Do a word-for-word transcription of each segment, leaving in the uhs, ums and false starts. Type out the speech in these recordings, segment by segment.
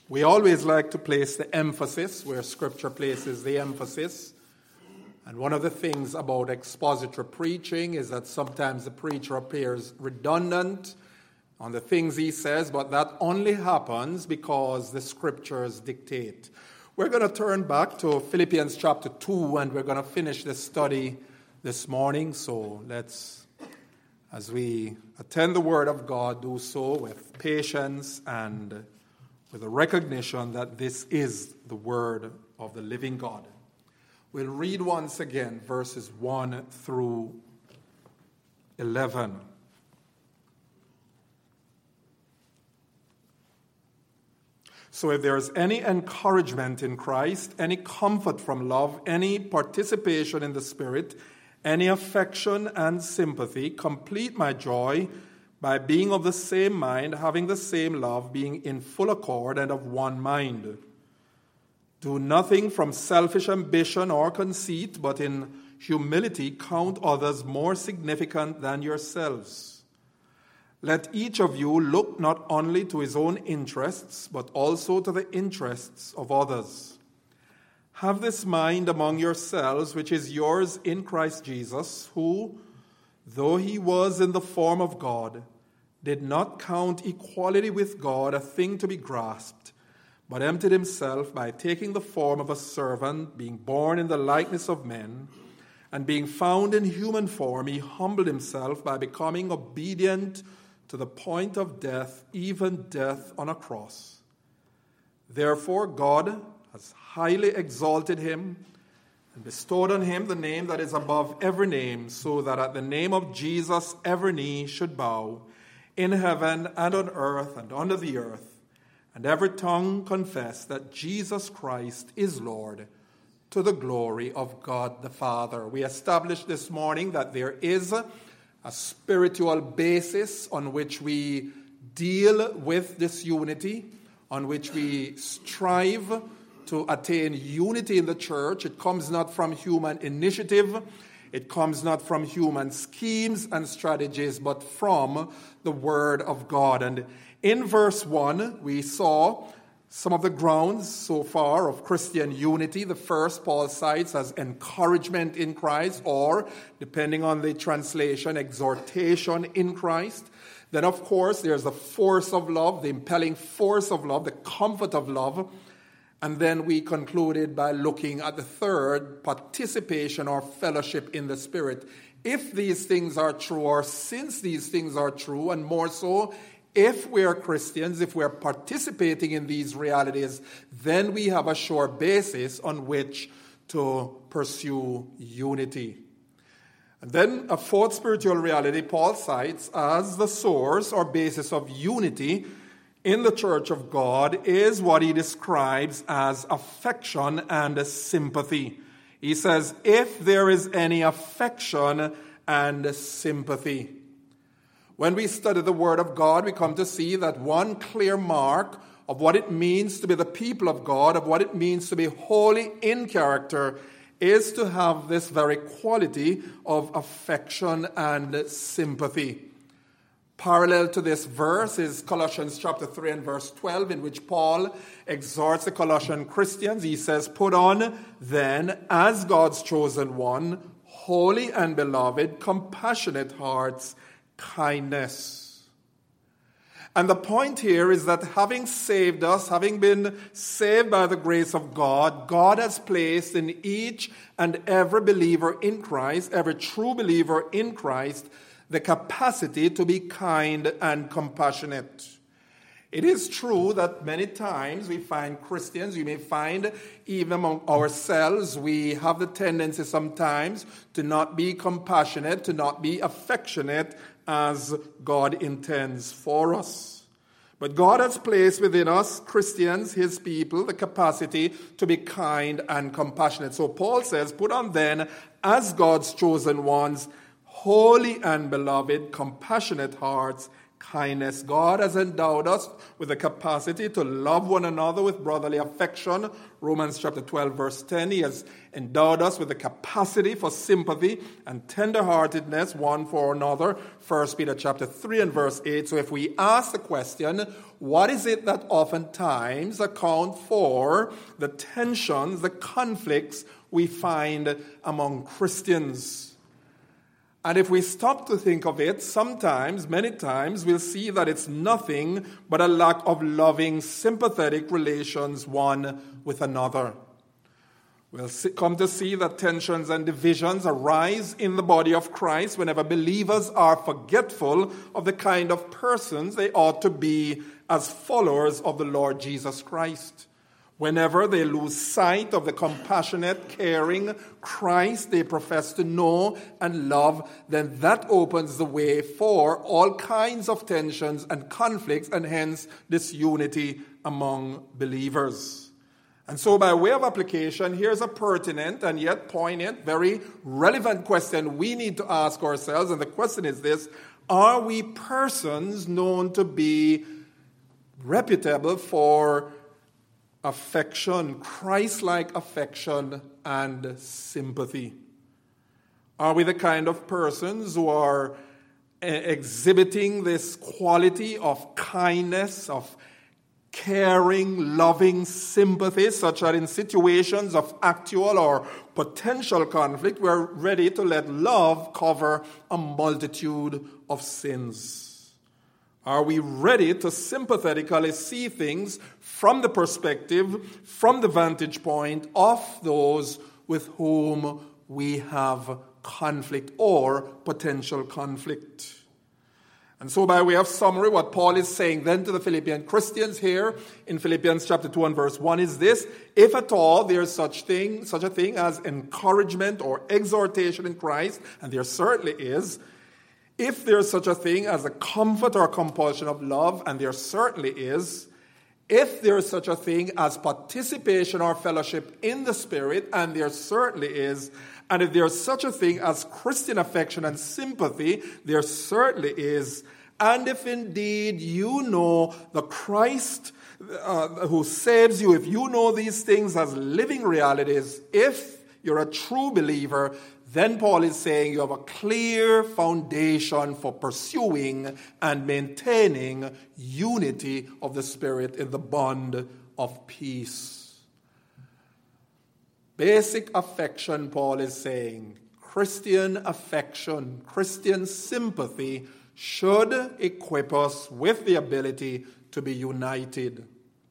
We always like to place the emphasis where Scripture places the emphasis. And one of the things about expository preaching is that sometimes the preacher appears redundant on the things he says, but that only happens because the Scriptures dictate. We're going to turn back to Philippians chapter two, and we're going to finish this study this morning. So let's, as we attend the Word of God, do so with patience and with a recognition that this is the Word of the living God. We'll read once again verses one through eleven. So if there is any encouragement in Christ, any comfort from love, any participation in the Spirit, any affection and sympathy, complete my joy by being of the same mind, having the same love, being in full accord and of one mind. Do nothing from selfish ambition or conceit, but in humility count others more significant than yourselves. Let each of you look not only to his own interests, but also to the interests of others. Have this mind among yourselves, which is yours in Christ Jesus, who, though he was in the form of God, did not count equality with God a thing to be grasped, but emptied himself by taking the form of a servant, being born in the likeness of men, and being found in human form, he humbled himself by becoming obedient to the point of death, even death on a cross. Therefore God has highly exalted him and bestowed on him the name that is above every name, so that at the name of Jesus every knee should bow, in heaven and on earth and under the earth, and every tongue confess that Jesus Christ is Lord, to the glory of God the Father. We established this morning that there is a spiritual basis on which we deal with this unity, on which we strive to attain unity in the church. It comes not from human initiative. It comes not from human schemes and strategies, but from the Word of God. And in verse one, we saw some of the grounds so far of Christian unity. The first Paul cites as encouragement in Christ, or, depending on the translation, exhortation in Christ. Then, of course, there's the force of love, the impelling force of love, the comfort of love. And then we concluded by looking at the third, participation or fellowship in the Spirit. If these things are true, or since these things are true, and more so, if we are Christians, if we are participating in these realities, then we have a sure basis on which to pursue unity. And then a fourth spiritual reality Paul cites as the source or basis of unity in the church of God is what he describes as affection and sympathy. He says, if there is any affection and sympathy. When we study the Word of God, we come to see that one clear mark of what it means to be the people of God, of what it means to be holy in character, is to have this very quality of affection and sympathy. Parallel to this verse is Colossians chapter three and verse twelve, in which Paul exhorts the Colossian Christians. He says, put on then, as God's chosen one, holy and beloved, compassionate hearts, kindness. And the point here is that having saved us, having been saved by the grace of God, God has placed in each and every believer in Christ, every true believer in Christ, the capacity to be kind and compassionate. It is true that many times we find Christians, we may find even among ourselves, we have the tendency sometimes to not be compassionate, to not be affectionate as God intends for us. But God has placed within us, Christians, his people, the capacity to be kind and compassionate. So Paul says, put on then, as God's chosen ones, holy and beloved, compassionate hearts, kindness. God has endowed us with the capacity to love one another with brotherly affection. Romans chapter twelve, verse ten. He has endowed us with the capacity for sympathy and tenderheartedness one for another. First Peter chapter three and verse eight. So if we ask the question, what is it that oftentimes account for the tensions, the conflicts we find among Christians? And if we stop to think of it, sometimes, many times, we'll see that it's nothing but a lack of loving, sympathetic relations one with another. We'll come to see that tensions and divisions arise in the body of Christ whenever believers are forgetful of the kind of persons they ought to be as followers of the Lord Jesus Christ. Whenever they lose sight of the compassionate, caring Christ they profess to know and love, then that opens the way for all kinds of tensions and conflicts and hence disunity among believers. And so by way of application, here's a pertinent and yet poignant, very relevant question we need to ask ourselves. And the question is this: are we persons known to be reputable for affection, Christ-like affection and sympathy? Are we the kind of persons who are exhibiting this quality of kindness, of caring, loving sympathy, such that in situations of actual or potential conflict, we're ready to let love cover a multitude of sins? Are we ready to sympathetically see things from the perspective, from the vantage point of those with whom we have conflict or potential conflict? And so by way of summary, what Paul is saying then to the Philippian Christians here in Philippians chapter two and verse one is this: if at all there is such thing, such a thing as encouragement or exhortation in Christ, and there certainly is, if there is such a thing as a comfort or compulsion of love, and there certainly is, if there is such a thing as participation or fellowship in the Spirit, and there certainly is, and if there is such a thing as Christian affection and sympathy, there certainly is, and if indeed you know the Christ uh, who saves you, if you know these things as living realities, if you're a true believer, then Paul is saying you have a clear foundation for pursuing and maintaining unity of the Spirit in the bond of peace. Basic affection, Paul is saying, Christian affection, Christian sympathy should equip us with the ability to be united.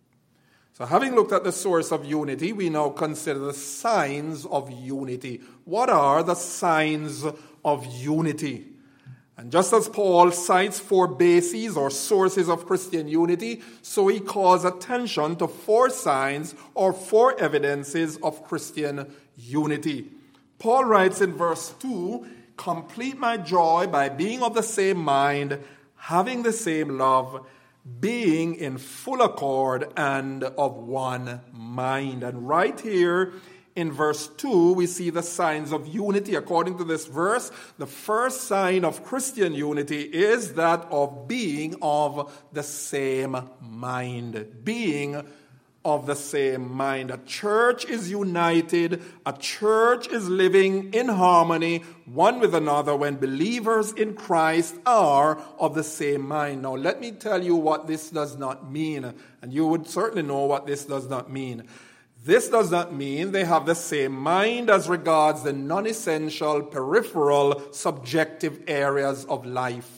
So having looked at the source of unity, we now consider the signs of unity. What are the signs of unity? And just as Paul cites four bases or sources of Christian unity, so he calls attention to four signs or four evidences of Christian unity. Paul writes in verse two, "Complete my joy by being of the same mind, having the same love, being in full accord and of one mind." And right here in verse two, we see the signs of unity. According to this verse, the first sign of Christian unity is that of being of the same mind. Being of the same mind. A church is united. A church is living in harmony one with another when believers in Christ are of the same mind. Now, let me tell you what this does not mean, and you would certainly know what this does not mean. This does not mean they have the same mind as regards the non-essential, peripheral, subjective areas of life.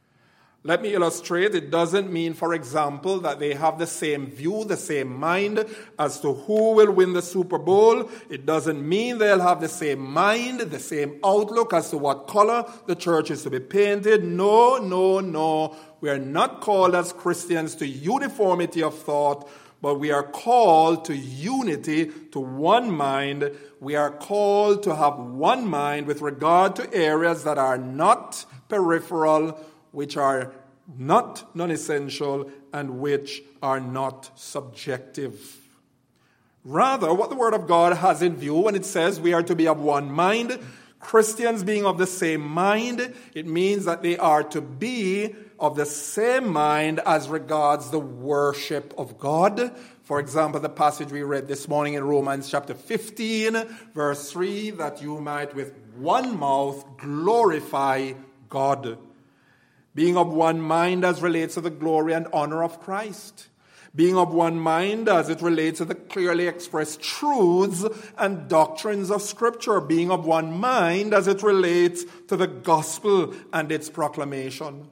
Let me illustrate. It doesn't mean, for example, that they have the same view, the same mind as to who will win the Super Bowl. It doesn't mean they'll have the same mind, the same outlook as to what color the church is to be painted. No, no, no. We are not called as Christians to uniformity of thought, but we are called to unity, to one mind. We are called to have one mind with regard to areas that are not peripheral, which are not non-essential, and which are not subjective. Rather, what the Word of God has in view when it says we are to be of one mind, Christians being of the same mind, it means that they are to be of the same mind as regards the worship of God. For example, the passage we read this morning in Romans chapter fifteen, verse three, that you might with one mouth glorify God. Being of one mind as relates to the glory and honor of Christ. Being of one mind as it relates to the clearly expressed truths and doctrines of Scripture. Being of one mind as it relates to the gospel and its proclamation.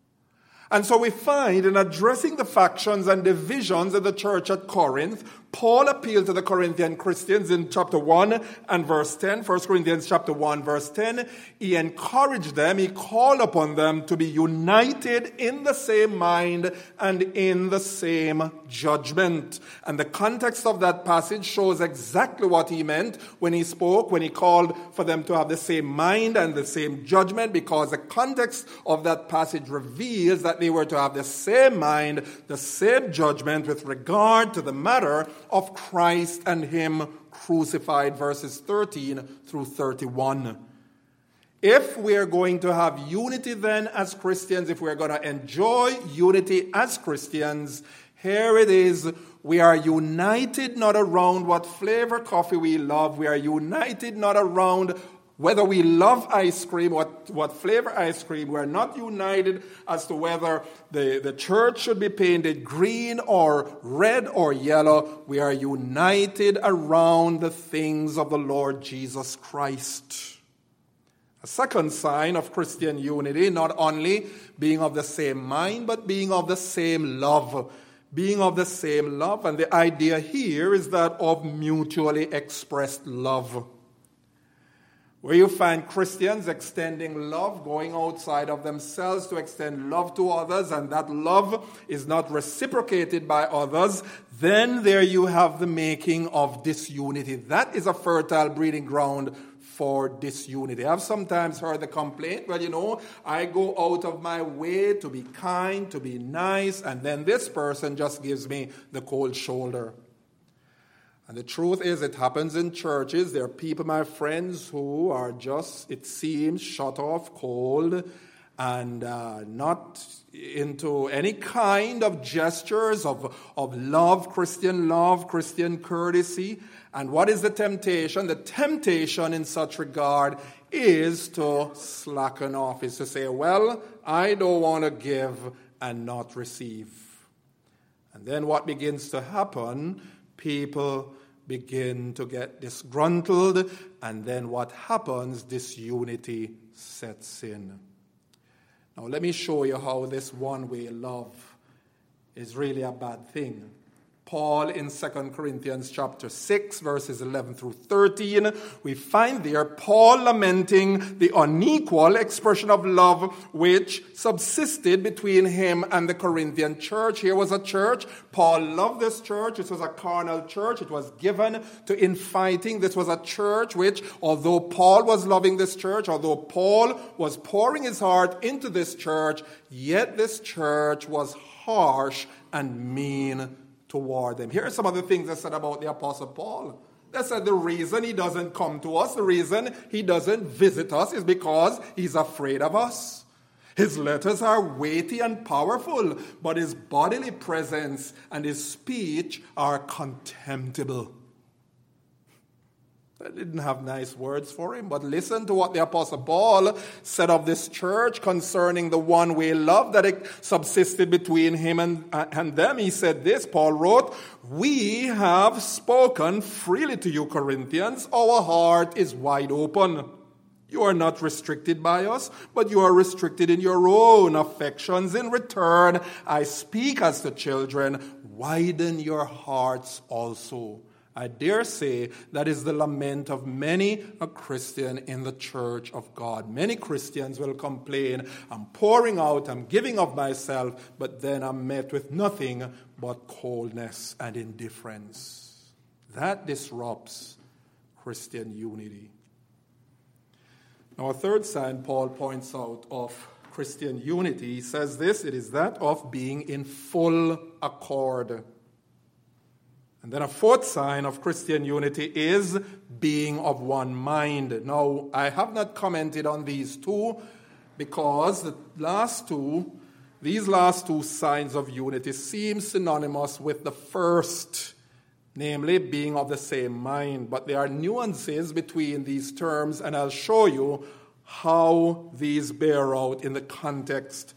And so we find in addressing the factions and divisions in the church at Corinth, Paul appealed to the Corinthian Christians in chapter one and verse ten, First Corinthians chapter one, verse ten. He encouraged them, he called upon them to be united in the same mind and in the same judgment. And the context of that passage shows exactly what he meant when he spoke, when he called for them to have the same mind and the same judgment, because the context of that passage reveals that they were to have the same mind, the same judgment with regard to the matter of Christ and Him crucified, verses thirteen through thirty-one. If we are going to have unity then as Christians, if we are going to enjoy unity as Christians, here it is. We are united not around what flavor coffee we love. We are united not around whether we love ice cream, what, what flavor ice cream. We're not united as to whether the, the church should be painted green or red or yellow. We are united around the things of the Lord Jesus Christ. A second sign of Christian unity, not only being of the same mind, but being of the same love. Being of the same love. And the idea here is that of mutually expressed love. Where you find Christians extending love, going outside of themselves to extend love to others, and that love is not reciprocated by others, then there you have the making of disunity. That is a fertile breeding ground for disunity. I've sometimes heard the complaint, well, you know, I go out of my way to be kind, to be nice, and then this person just gives me the cold shoulder. And the truth is, it happens in churches. There are people, my friends, who are just, it seems, shut off, cold, and uh, not into any kind of gestures of, of love, Christian love, Christian courtesy. And what is the temptation? The temptation in such regard is to slacken off, is to say, well, I don't want to give and not receive. And then what begins to happen? People begin to get disgruntled, and then what happens? Disunity sets in. Now let me show you how this one-way love is really a bad thing. Paul in Second Corinthians chapter six, verses eleven through thirteen, we find there Paul lamenting the unequal expression of love which subsisted between him and the Corinthian church. Here was a church. Paul loved this church. It was a carnal church. It was given to infighting. This was a church which, although Paul was loving this church, although Paul was pouring his heart into this church, yet this church was harsh and mean toward them. Here are some of the things they said about the Apostle Paul. They said the reason he doesn't come to us, the reason he doesn't visit us is because he's afraid of us. His letters are weighty and powerful, but his bodily presence and his speech are contemptible. They didn't have nice words for him, but listen to what the Apostle Paul said of this church concerning the one-way love that subsisted between him and, and them. He said this, Paul wrote, "We have spoken freely to you, Corinthians. Our heart is wide open. You are not restricted by us, but you are restricted in your own affections. In return, I speak as to children. Widen your hearts also." I dare say that is the lament of many a Christian in the church of God. Many Christians will complain, I'm pouring out, I'm giving of myself, but then I'm met with nothing but coldness and indifference. That disrupts Christian unity. Now, a third sign Paul points out of Christian unity, he says this, it is that of being in full accord. And then a fourth sign of Christian unity is being of one mind. Now, I have not commented on these two because the last two, these last two signs of unity seem synonymous with the first, namely being of the same mind. But there are nuances between these terms, and I'll show you how these bear out in the context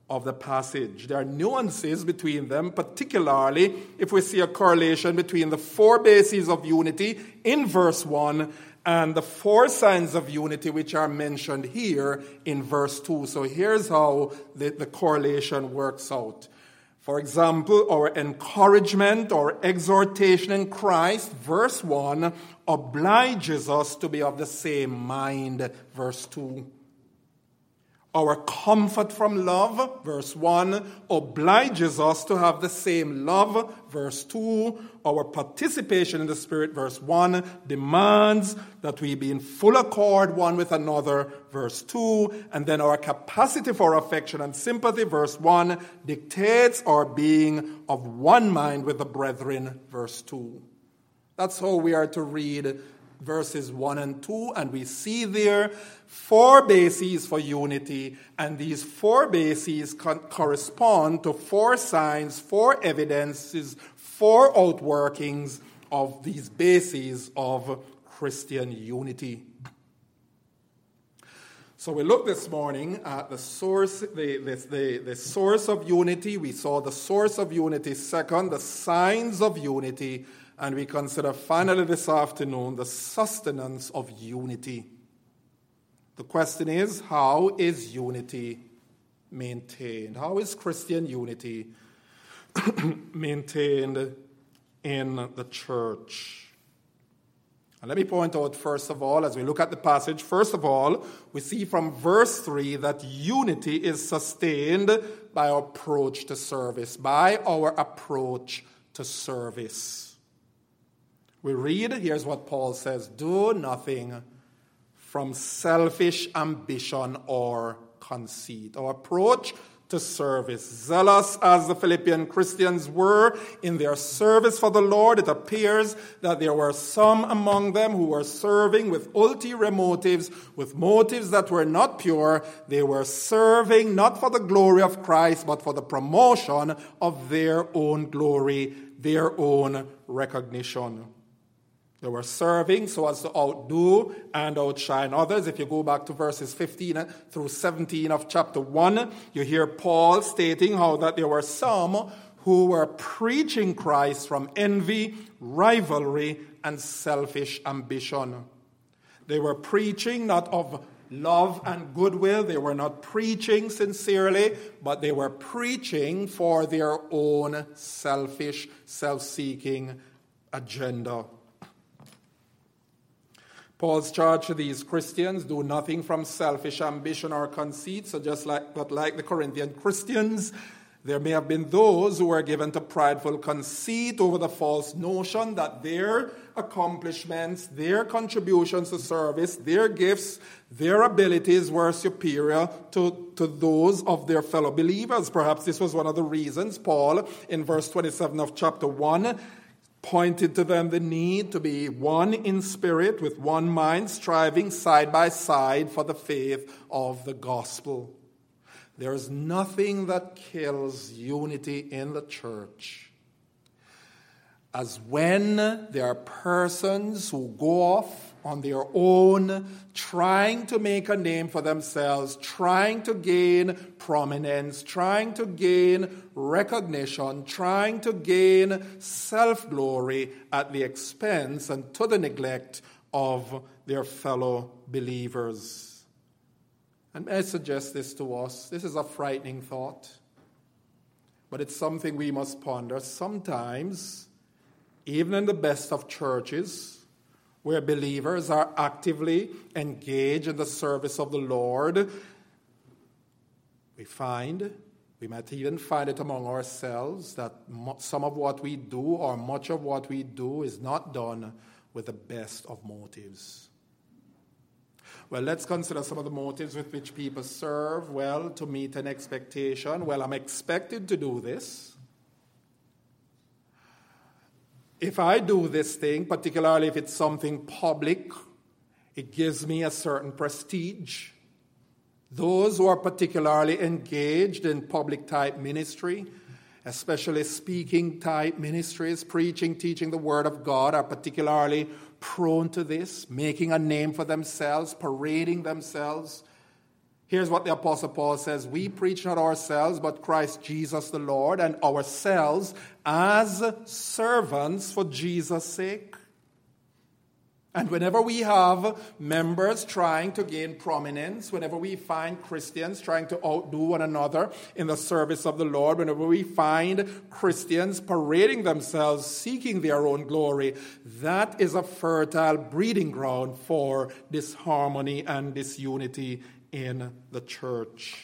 of the passage. There are nuances between them, particularly if we see a correlation between the four bases of unity in verse one and the four signs of unity which are mentioned here in verse two. So here's how the, the correlation works out. For example, our encouragement or exhortation in Christ, verse one, obliges us to be of the same mind, verse two. Our comfort from love, verse one, obliges us to have the same love, verse two. Our participation in the Spirit, verse one, demands that we be in full accord one with another, verse two. And then our capacity for affection and sympathy, verse one, dictates our being of one mind with the brethren, verse two. That's how we are to read verses one and two, and we see there four bases for unity, and these four bases co- correspond to four signs, four evidences, four outworkings of these bases of Christian unity. So we look this morning at the source, the, the, the, the source of unity. We saw the source of unity. Second, the signs of unity. And we consider finally this afternoon the sustenance of unity. The question is, how is unity maintained? How is Christian unity maintained in the church? And let me point out, first of all, as we look at the passage, first of all, we see from verse three that unity is sustained by our approach to service, by our approach to service. We read, here's what Paul says, do nothing from selfish ambition or conceit. Our approach to service, zealous as the Philippian Christians were in their service for the Lord, it appears that there were some among them who were serving with ulterior motives, with motives that were not pure. They were serving not for the glory of Christ, but for the promotion of their own glory, their own recognition. They were serving so as to outdo and outshine others. If you go back to verses fifteen through seventeen of chapter one, you hear Paul stating how that there were some who were preaching Christ from envy, rivalry, and selfish ambition. They were preaching not of love and goodwill. They were not preaching sincerely, but they were preaching for their own selfish, self-seeking agenda. Paul's charge to these Christians, do nothing from selfish ambition or conceit. So just like, but like the Corinthian Christians, there may have been those who were given to prideful conceit over the false notion that their accomplishments, their contributions to service, their gifts, their abilities were superior to, to those of their fellow believers. Perhaps this was one of the reasons Paul, in verse twenty-seven of chapter one, pointed to them the need to be one in spirit, with one mind, striving side by side for the faith of the gospel. There is nothing that kills unity in the church as when there are persons who go off on their own, trying to make a name for themselves, trying to gain prominence, trying to gain recognition, trying to gain self-glory at the expense and to the neglect of their fellow believers. And may I suggest this to us? This is a frightening thought, but it's something we must ponder. Sometimes, even in the best of churches, where believers are actively engaged in the service of the Lord, we find, we might even find it among ourselves, that some of what we do or much of what we do is not done with the best of motives. Well, let's consider some of the motives with which people serve. Well, to meet an expectation. Well, I'm expected to do this. If I do this thing, particularly if it's something public, it gives me a certain prestige. Those who are particularly engaged in public type ministry, especially speaking type ministries, preaching, teaching the word of God, are particularly prone to this, making a name for themselves, parading themselves. Here's what the Apostle Paul says: we preach not ourselves, but Christ Jesus the Lord, and ourselves as servants for Jesus' sake. And whenever we have members trying to gain prominence, whenever we find Christians trying to outdo one another in the service of the Lord, whenever we find Christians parading themselves, seeking their own glory, that is a fertile breeding ground for disharmony and disunity in the church.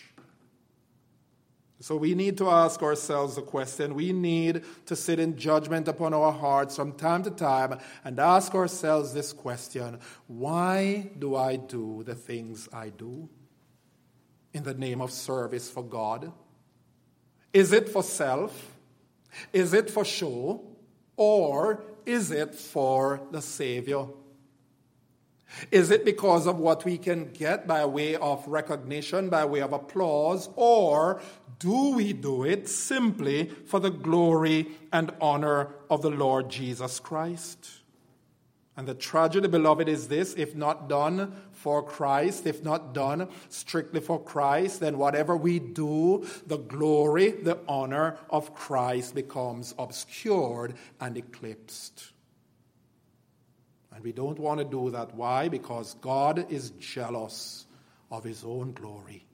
So we need to ask ourselves the question. We need to sit in judgment upon our hearts from time to time and ask ourselves this question: why do I do the things I do in the name of service for God? Is it for self? Is it for show? Or is it for the Savior? Is it because of what we can get by way of recognition, by way of applause, or do we do it simply for the glory and honor of the Lord Jesus Christ? And the tragedy, beloved, is this: if not done for Christ, if not done strictly for Christ, then whatever we do, the glory, the honor of Christ becomes obscured and eclipsed. And we don't want to do that. Why? Because God is jealous of his own glory.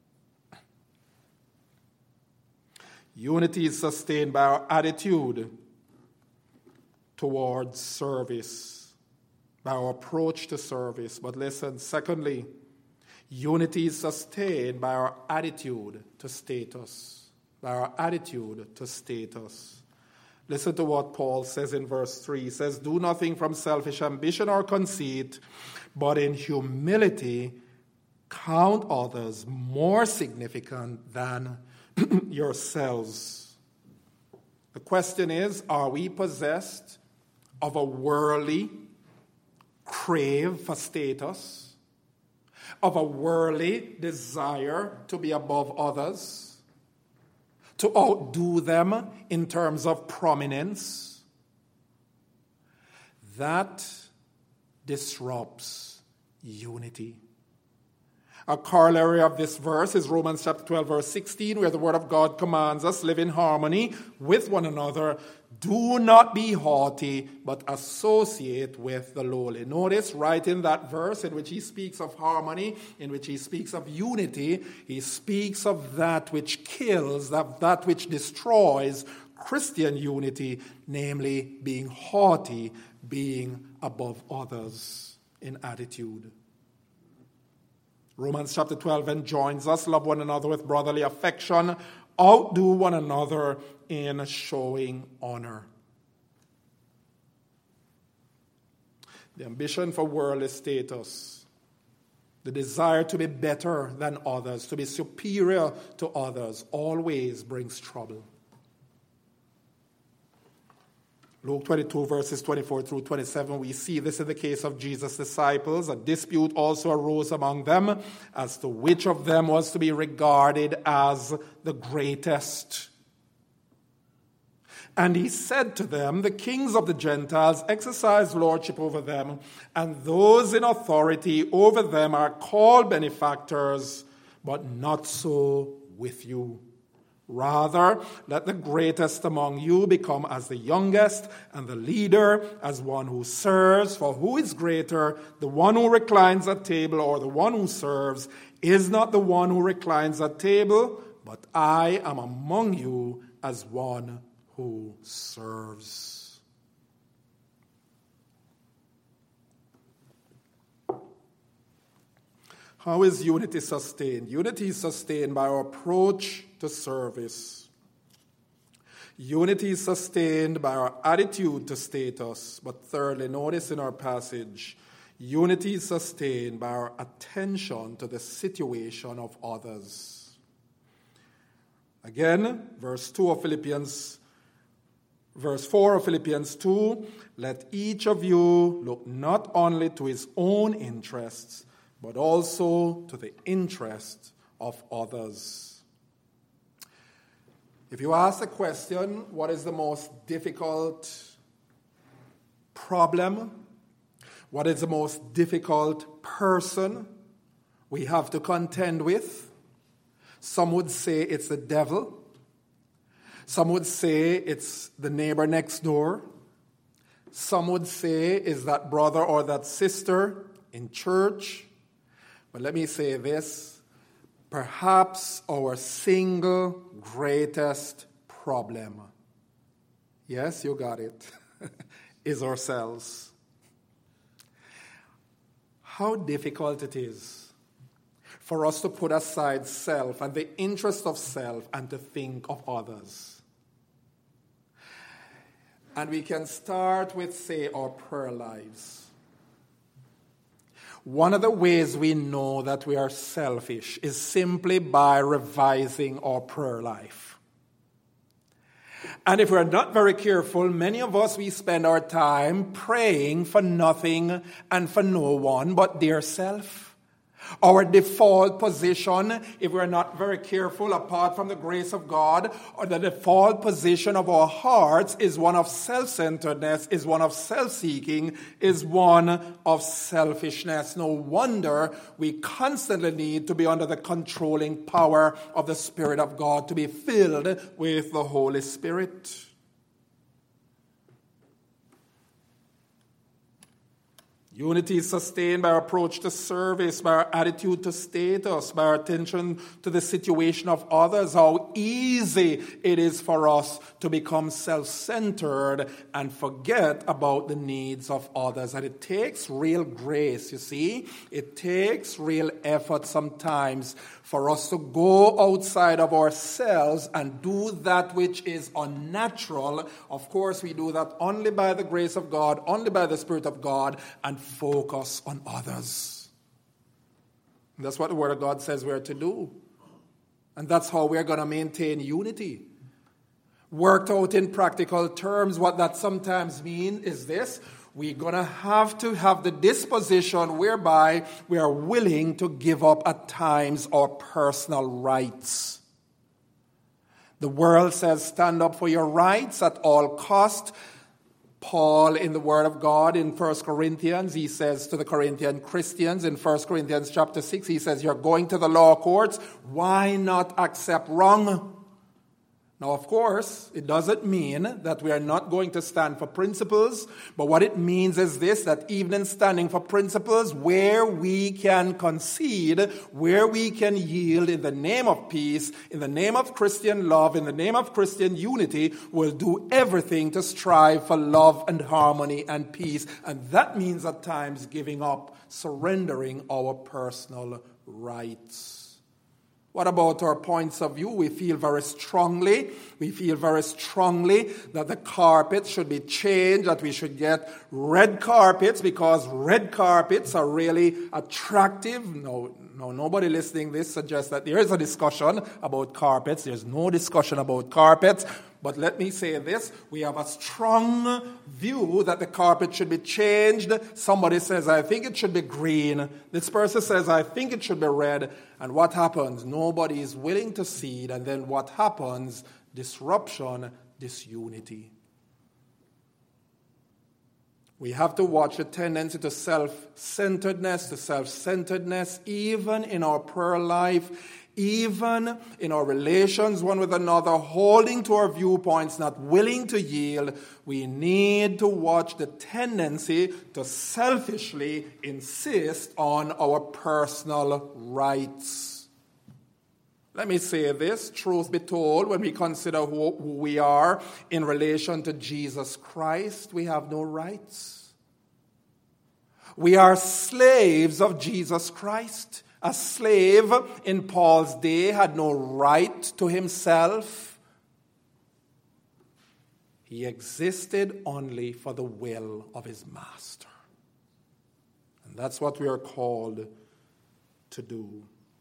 Unity is sustained by our attitude towards service, by our approach to service. But listen, secondly, unity is sustained by our attitude to status, by our attitude to status. Listen to what Paul says in verse three. He says, do nothing from selfish ambition or conceit, but in humility count others more significant than yourselves. The question is, are we possessed of a worldly crave for status, of a worldly desire to be above others, to outdo them in terms of prominence? That disrupts unity. A corollary of this verse is Romans chapter twelve, verse sixteen, where the word of God commands us, live in harmony with one another. Do not be haughty, but associate with the lowly. Notice right in that verse in which he speaks of harmony, in which he speaks of unity, he speaks of that which kills, that, that which destroys Christian unity, namely being haughty, being above others in attitude. Romans chapter twelve enjoins us, love one another with brotherly affection, outdo one another in showing honor. The ambition for worldly status, the desire to be better than others, to be superior to others, always brings trouble. Luke twenty-two, verses twenty-four through twenty-seven, we see this in the case of Jesus' disciples. A dispute also arose among them as to which of them was to be regarded as the greatest. And he said to them, the kings of the Gentiles exercise lordship over them, and those in authority over them are called benefactors, but not so with you. Rather, let the greatest among you become as the youngest, and the leader as one who serves. For who is greater, the one who reclines at table or the one who serves? Is not the one who reclines at table? But I am among you as one who serves. How is unity sustained? Unity is sustained by our approach to service. Unity is sustained by our attitude to status. But thirdly, notice in our passage, unity is sustained by our attention to the situation of others. Again, verse two of Philippians, verse four of Philippians two, let each of you look not only to his own interests, but also to the interests of others. If you ask the question, what is the most difficult problem? What is the most difficult person? we have to contend with. Some would say it's the devil. Some would say it's the neighbor next door. Some would say it's that brother or that sister in church. But let me say this. Perhaps our single greatest problem, yes, you got it, is ourselves. How difficult it is for us to put aside self and the interest of self and to think of others. And we can start with, say, our prayer lives. One of the ways we know that we are selfish is simply by revising our prayer life. And if we're not very careful, many of us, we spend our time praying for nothing and for no one but dear self. Our default position, if we're not very careful, apart from the grace of God, or the default position of our hearts is one of self-centeredness, is one of self-seeking, is one of selfishness. No wonder we constantly need to be under the controlling power of the Spirit of God, to be filled with the Holy Spirit. Unity is sustained by our approach to service, by our attitude to status, by our attention to the situation of others. How easy it is for us to become self-centered and forget about the needs of others. And it takes real grace, you see. It takes real effort sometimes for us to go outside of ourselves and do that which is unnatural. Of course, we do that only by the grace of God, only by the Spirit of God, and focus on others. And that's what the Word of God says we're to do. And that's how we're going to maintain unity. Worked out in practical terms, what that sometimes means is this: we're going to have to have the disposition whereby we are willing to give up at times our personal rights. The world says stand up for your rights at all cost. Paul, in the Word of God, in First Corinthians, he says to the Corinthian Christians, in First Corinthians chapter six, he says, you're going to the law courts, why not accept wrong? Now, of course, it doesn't mean that we are not going to stand for principles, but what it means is this, that even in standing for principles, where we can concede, where we can yield in the name of peace, in the name of Christian love, in the name of Christian unity, we'll do everything to strive for love and harmony and peace. And that means at times giving up, surrendering our personal rights. What about our points of view? We feel very strongly, we feel very strongly that the carpet should be changed, that we should get red carpets because red carpets are really attractive. No, no, nobody listening to this suggests that there is a discussion about carpets. There's no discussion about carpets. But let me say this, we have a strong view that the carpet should be changed. Somebody says, I think it should be green. This person says, I think it should be red. And what happens? Nobody is willing to see it. And then what happens? Disruption, disunity. We have to watch the tendency to self-centeredness, to self-centeredness, even in our prayer life, even in our relations one with another, holding to our viewpoints, not willing to yield. We need to watch the tendency to selfishly insist on our personal rights. Let me say this, truth be told, when we consider who, who we are in relation to Jesus Christ, we have no rights. We are slaves of Jesus Christ. A slave in Paul's day had no right to himself. He existed only for the will of his master. And that's what we are called to do.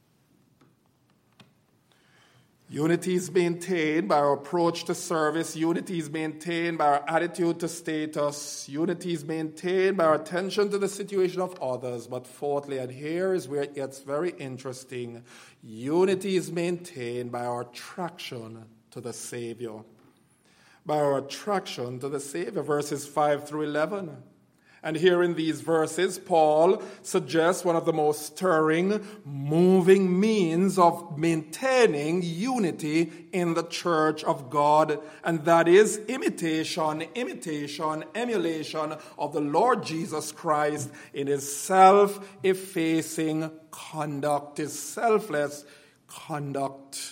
Unity is maintained by our approach to service. Unity is maintained by our attitude to status. Unity is maintained by our attention to the situation of others. But fourthly, and here is where it gets very interesting, unity is maintained by our attraction to the Savior. By our attraction to the Savior, verses five through eleven. And here in these verses, Paul suggests one of the most stirring, moving means of maintaining unity in the church of God, and that is imitation, imitation, emulation of the Lord Jesus Christ in his self-effacing conduct, his selfless conduct.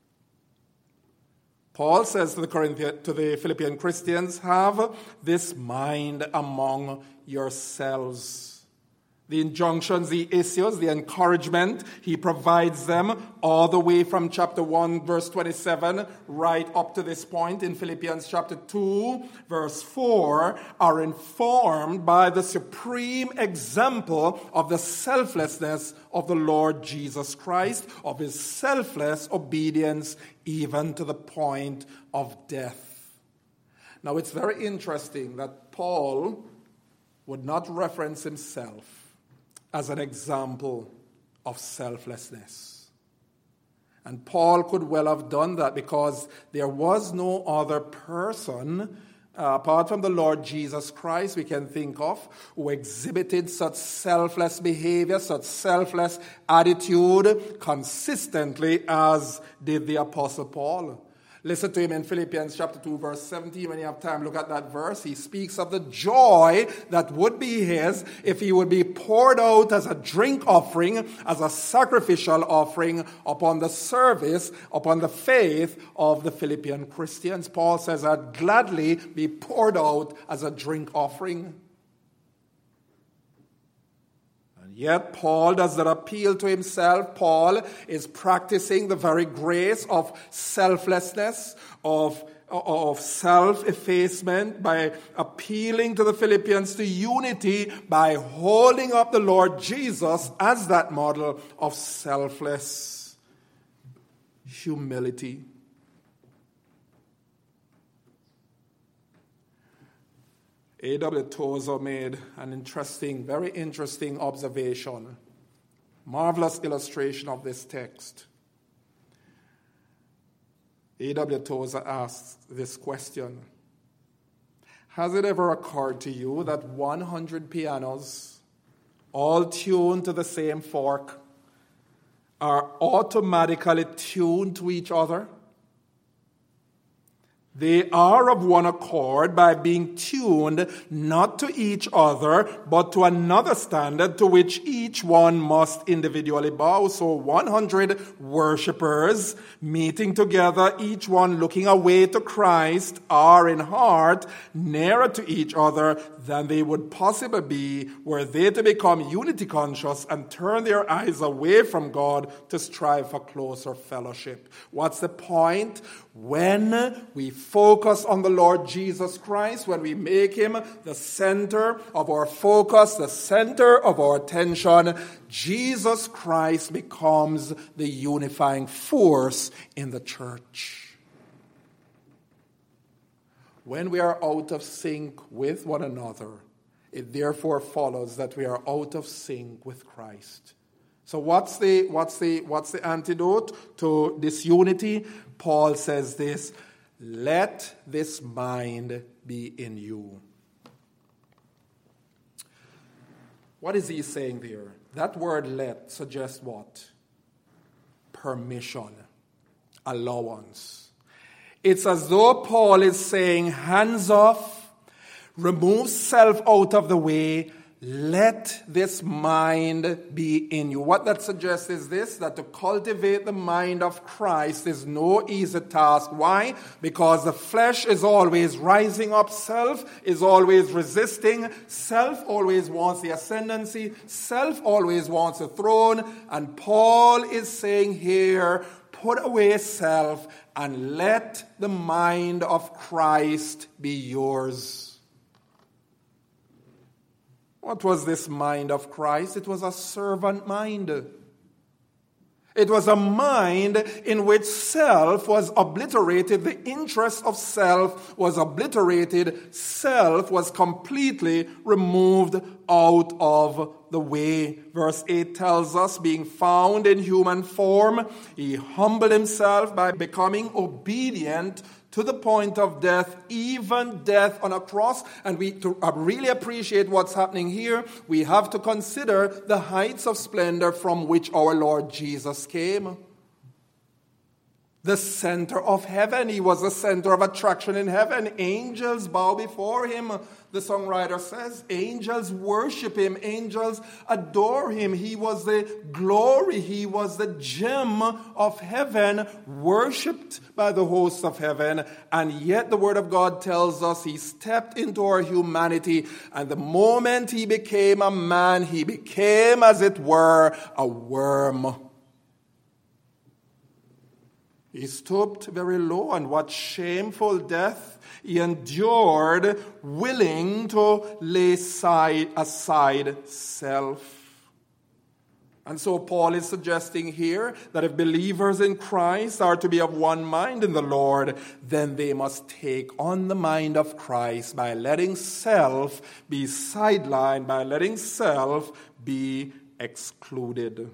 Paul says to the Corinthian, to the Philippian Christians, have this mind among yourselves. The injunctions, the issues, the encouragement, he provides them all the way from chapter one, verse twenty-seven, right up to this point in Philippians chapter two, verse four, are informed by the supreme example of the selflessness of the Lord Jesus Christ, of his selfless obedience, even to the point of death. Now, it's very interesting that Paul would not reference himself as an example of selflessness. And Paul could well have done that because there was no other person, uh, apart from the Lord Jesus Christ, we can think of, who exhibited such selfless behavior, such selfless attitude consistently as did the Apostle Paul. Listen to him in Philippians chapter two, verse seventeen. When you have time, look at that verse. He speaks of the joy that would be his if he would be poured out as a drink offering, as a sacrificial offering upon the service, upon the faith of the Philippian Christians. Paul says, I'd gladly be poured out as a drink offering. Yet Paul does not appeal to himself. Paul is practicing the very grace of selflessness, of, of self-effacement by appealing to the Philippians to unity by holding up the Lord Jesus as that model of selfless humility. A W Tozer made an interesting, very interesting observation, marvelous illustration of this text. A W Tozer asks this question: has it ever occurred to you that one hundred pianos, all tuned to the same fork, are automatically tuned to each other? They are of one accord by being tuned not to each other, but to another standard to which each one must individually bow. So one hundred worshippers meeting together, each one looking away to Christ, are in heart nearer to each other than they would possibly be were they to become unity conscious and turn their eyes away from God to strive for closer fellowship. What's the point? When we focus on the Lord Jesus Christ, when we make him the center of our focus, the center of our attention, Jesus Christ becomes the unifying force in the church. When we are out of sync with one another, it therefore follows that we are out of sync with Christ. So what's the what's the what's the antidote to disunity? Paul says this: let this mind be in you. What is he saying there? That word let suggests what? Permission, allowance. It's as though Paul is saying, hands off, remove self out of the way, let this mind be in you. What that suggests is this, that to cultivate the mind of Christ is no easy task. Why? Because the flesh is always rising up. Self is always resisting. Self always wants the ascendancy. Self always wants a throne. And Paul is saying here, put away self and let the mind of Christ be yours. What was this mind of Christ? It was a servant mind. It was a mind in which self was obliterated. The interest of self was obliterated. Self was completely removed out of the way. Verse eight tells us, being found in human form, he humbled himself by becoming obedient to the point of death, even death on a cross. And we to really appreciate what's happening here, we have to consider the heights of splendor from which our Lord Jesus came. The center of heaven. He was the center of attraction in heaven. Angels bow before him, the songwriter says. Angels worship him. Angels adore him. He was the glory. He was the gem of heaven, worshipped by the hosts of heaven. And yet the Word of God tells us he stepped into our humanity. And the moment he became a man, he became, as it were, a worm. He stooped very low, and what shameful death he endured, willing to lay side, aside self. And so Paul is suggesting here that if believers in Christ are to be of one mind in the Lord, then they must take on the mind of Christ by letting self be sidelined, by letting self be excluded.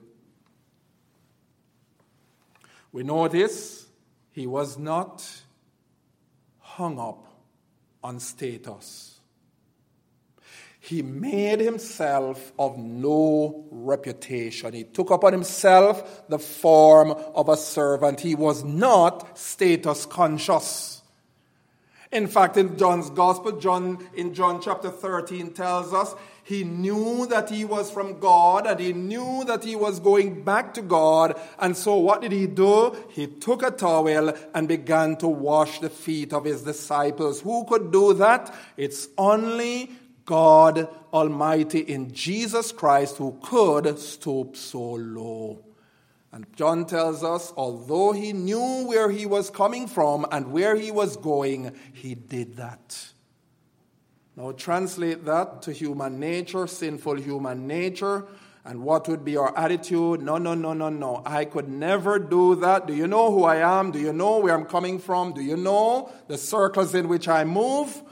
We notice he was not hung up on status. He made himself of no reputation. He took upon himself the form of a servant. He was not status conscious. In fact, in John's Gospel, John in John chapter thirteen tells us he knew that he was from God, and he knew that he was going back to God. And so what did he do? He took a towel and began to wash the feet of his disciples. Who could do that? It's only God Almighty in Jesus Christ who could stoop so low. And John tells us, although he knew where he was coming from and where he was going, he did that. Now translate that to human nature, sinful human nature, and what would be our attitude? No, no, no, no, no. I could never do that. Do you know who I am? Do you know where I'm coming from? Do you know the circles in which I move?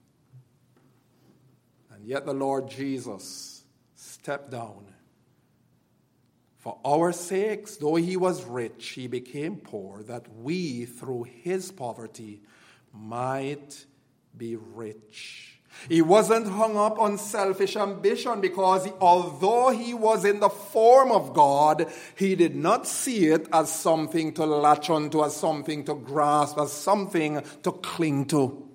And yet the Lord Jesus stepped down. For our sakes, though he was rich, he became poor, that we, through his poverty, might be rich. He wasn't hung up on selfish ambition because he, although he was in the form of God, he did not see it as something to latch onto, as something to grasp, as something to cling to.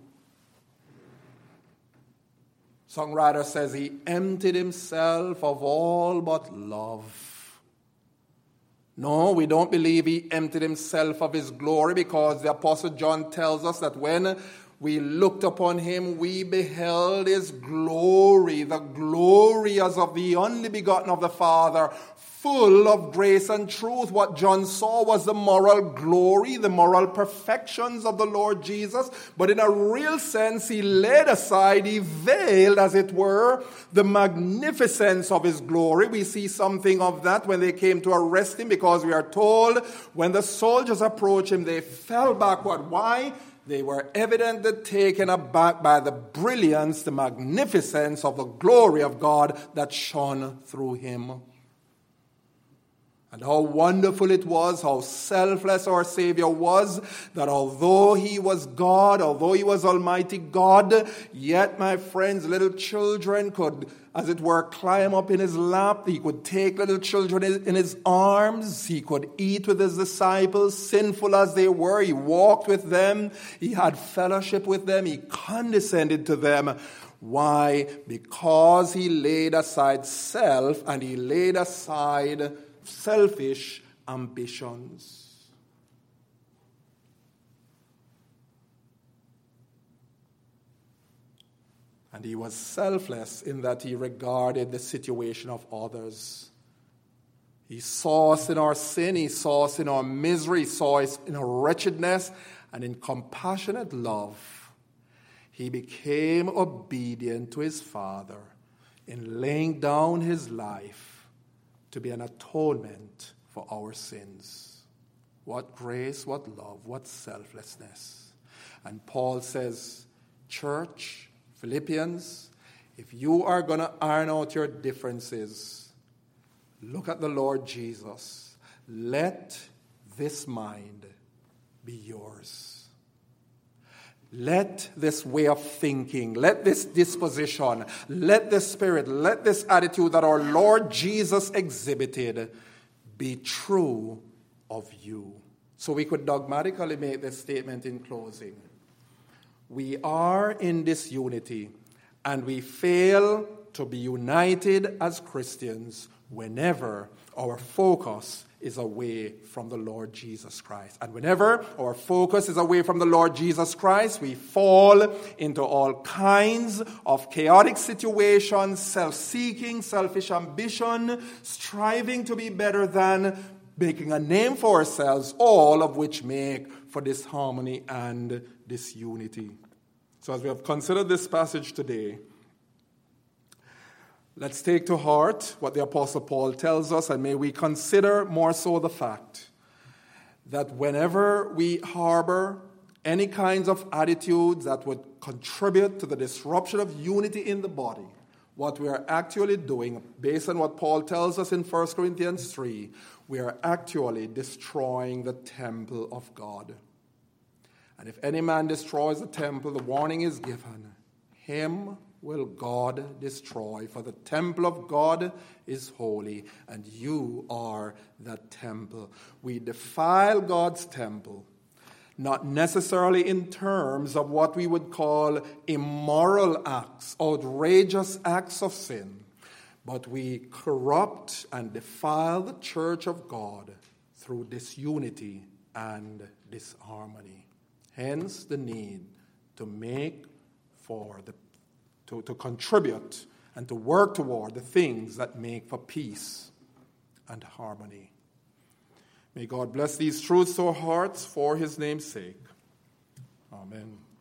Songwriter says he emptied himself of all but love. No, we don't believe he emptied himself of his glory, because the Apostle John tells us that when we looked upon him, we beheld his glory, the glory as of the only begotten of the Father, full of grace and truth. What John saw was the moral glory, the moral perfections of the Lord Jesus. But in a real sense, he laid aside, he veiled, as it were, the magnificence of his glory. We see something of that when they came to arrest him, because we are told when the soldiers approached him, they fell backward. Why? They were evidently taken aback by the brilliance, the magnificence of the glory of God that shone through him. And how wonderful it was, how selfless our Savior was, that although he was God, although he was Almighty God, yet, my friends, little children could, as it were, climb up in his lap. He could take little children in his arms. He could eat with his disciples, sinful as they were. He walked with them. He had fellowship with them. He condescended to them. Why? Because he laid aside self, and he laid aside selfish ambitions. And he was selfless in that he regarded the situation of others. He saw us in our sin, he saw us in our misery, he saw us in our wretchedness, and in compassionate love, he became obedient to his Father in laying down his life to be an atonement for our sins. What grace, what love, what selflessness. And Paul says, church, Philippians, if you are going to iron out your differences, look at the Lord Jesus. Let this mind be yours. let this way of thinking, let this disposition, let this spirit, let this attitude that our Lord Jesus exhibited be true of you. So we could dogmatically make this statement in closing. We are in this unity, and we fail to be united as Christians whenever our focus is away from the Lord Jesus Christ. And whenever our focus is away from the Lord Jesus Christ, we fall into all kinds of chaotic situations, self-seeking, selfish ambition, striving to be better than, making a name for ourselves, all of which make for disharmony and disunity. So as we have considered this passage today, let's take to heart what the Apostle Paul tells us, and may we consider more so the fact that whenever we harbor any kinds of attitudes that would contribute to the disruption of unity in the body, what we are actually doing, based on what Paul tells us in First Corinthians three, we are actually destroying the temple of God. And if any man destroys the temple, the warning is given, him will God destroy, for the temple of God is holy, and you are that temple. We defile God's temple, not necessarily in terms of what we would call immoral acts, outrageous acts of sin, but we corrupt and defile the church of God through disunity and disharmony. Hence the need to make for the To, to contribute and to work toward the things that make for peace and harmony. May God bless these truths to our hearts for his name's sake. Amen.